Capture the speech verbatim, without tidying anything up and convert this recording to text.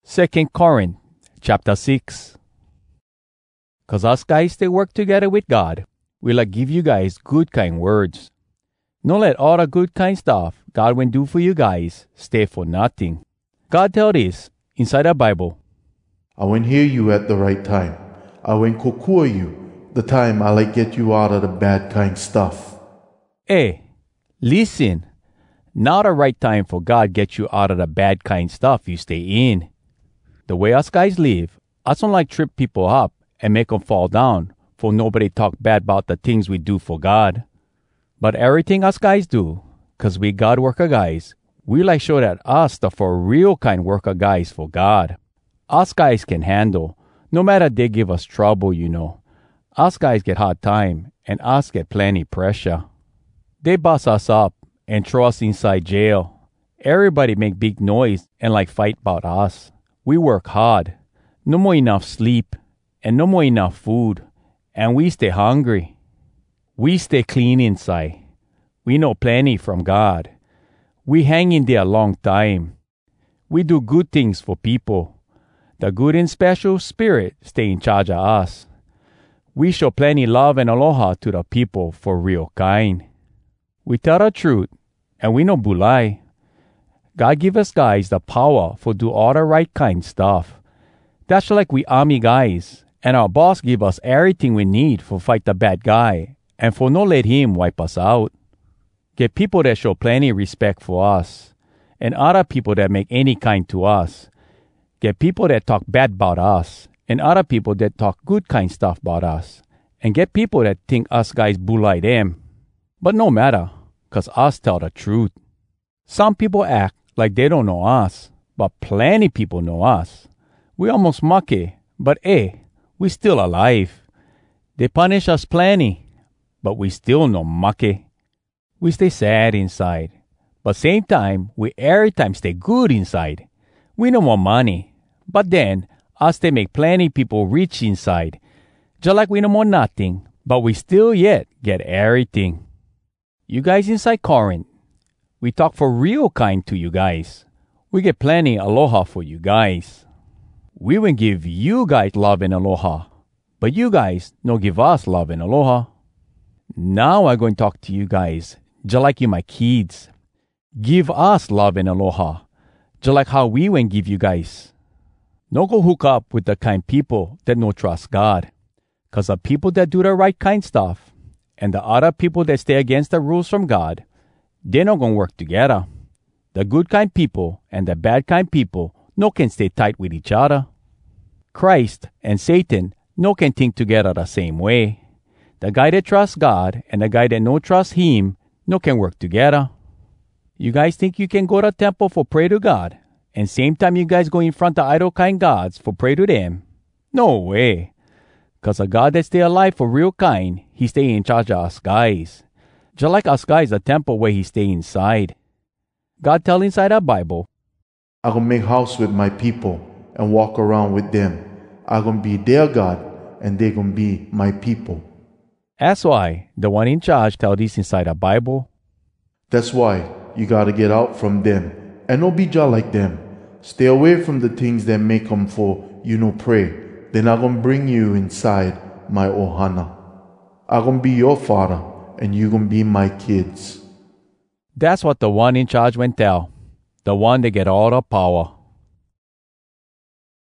Second Corinth chapter six. Cause us guys they work together with God, we like give you guys good kind words. Don't let all the good kind stuff God will do for you guys stay for nothing. God tell this inside the Bible. I won't hear you at the right time. I won't kokua you the time I like get you out of the bad kind stuff. Hey, listen. Now the right time for God get you out of the bad kind stuff you stay in. The way us guys live, us don't like trip people up and make them fall down for nobody talk bad about the things we do for God. But everything us guys do, cause we God worker guys, we like show that us the for real kind worker guys for God. Us guys can handle, no matter they give us trouble, you know. Us guys get hard time and us get plenty pressure. They bust us up and throw us inside jail. Everybody make big noise and like fight about us. We work hard, no more enough sleep, and no more enough food, and we stay hungry. We stay clean inside. We know plenty from God. We hang in there a long time. We do good things for people. The good and special spirit stay in charge of us. We show plenty love and aloha to the people for real kind. We tell the truth, and we no bulai. God give us guys the power for do all the right kind stuff. That's like we army guys, and our boss give us everything we need for fight the bad guy, and for no let him wipe us out. Get people that show plenty respect for us, and other people that make any kind to us. Get people that talk bad about us, and other people that talk good kind stuff about us. And get people that think us guys bully them. But no matter, cause us tell the truth. Some people act like they don't know us, but plenty people know us. We almost mucky, but eh, we still alive. They punish us plenty, but we still no mucky. We stay sad inside, but same time, we every time stay good inside. We no more money, but then us they make plenty people rich inside. Just like we no more nothing, but we still yet get everything. You guys inside Corinth, we talk for real kind to you guys. We get plenty aloha for you guys. We will give you guys love and aloha, but you guys no give us love and aloha. Now I'm going to talk to you guys, just like you my kids. Give us love and aloha, just like how we will give you guys. No go hook up with the kind people that no trust God, cause the people that do the right kind stuff, and the other people that stay against the rules from God, they not gonna work together. The good kind people and the bad kind people no can stay tight with each other. Christ and Satan no can think together the same way. The guy that trusts God and the guy that no trust him no can work together. You guys think you can go to temple for pray to God, and same time you guys go in front of idol kind gods for pray to them? No way. Cause a God that stay alive for real kind, he stay in charge of us guys. Just like us guys, a temple where he stay inside. God tell inside our Bible, I gonna make house with my people and walk around with them. I gonna be their God and they gonna be my people. That's why the one in charge tell this inside our Bible. That's why you gotta get out from them and don't be just like them. Stay away from the things that make them for you know pray. Then I gonna bring you inside my ohana. I gonna be your father and you gonna be my kids. That's what the one in charge went tell. The one that get all the power.